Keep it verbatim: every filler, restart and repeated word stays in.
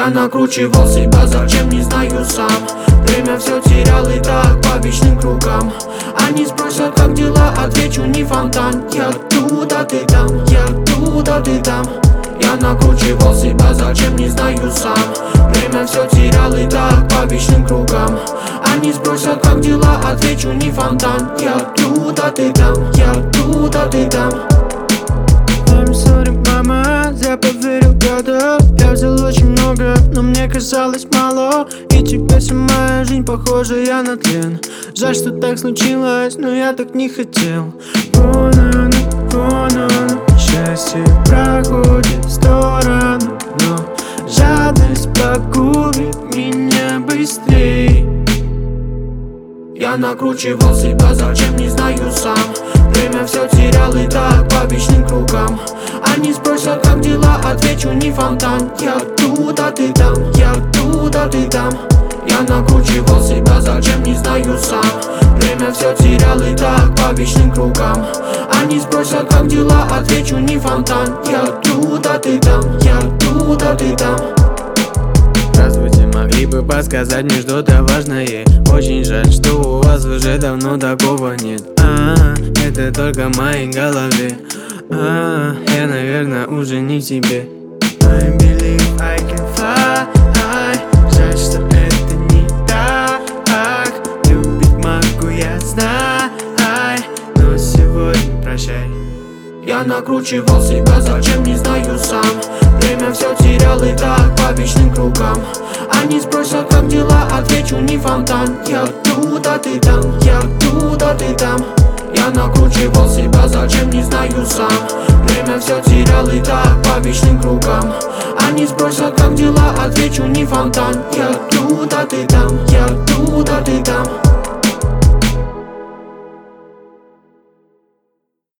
Я накручивал себя, зачем не знаю сам. Время все терял и так по вечным кругам. Они спросят, как дела, отвечу, не фонтан. Я туда, ты там, я туда, ты там. Я накручивал себя, зачем не знаю сам. Время все терял и так по вечным кругам. Они спросят, как дела, отвечу, не фонтан. Я туда, ты там, я туда, ты там. I'm sorry, мама, я поверил года. Я взял очень много, но мне казалось мало. И теперь вся моя жизнь похожая на тлен. Жаль, что так случилось, но я так не хотел. Вон оно, вон оно, счастье проходит в сторону, но жадность погубит меня быстрей. Я накручивал себя, зачем не знаю сам. Время все терял и так по вечным кругам. Они спросят, как дела, отвечу, не фонтан. Я туда, ты там, я туда, ты там. Я накручивал себя, зачем не знаю сам. Время все терял и так по вечным кругам. Они спросят, как дела, отвечу, не фонтан. Я туда, ты там, я туда, ты там. Здравствуйте, могли бы подсказать мне что-то важное? Очень жаль, что у вас уже давно такого нет. А, это только в моей голове. А, я, наверное, уже не в тебе. I believe I can fly. Жаль, что это не так. Любить могу, я знаю, но сегодня прощай. Я накручивал себя, зачем не знаю сам. Время все терял и так по вечным кругам. Они спросят, как дела, отвечу, не фонтан. Я туда, ты там, я туда, ты там. Я накручивал себя, зачем не знаю сам. Время все терял и так по вечным кругам. Они спросят, как дела, отвечу, не фонтан. Я туда, ты там, я туда.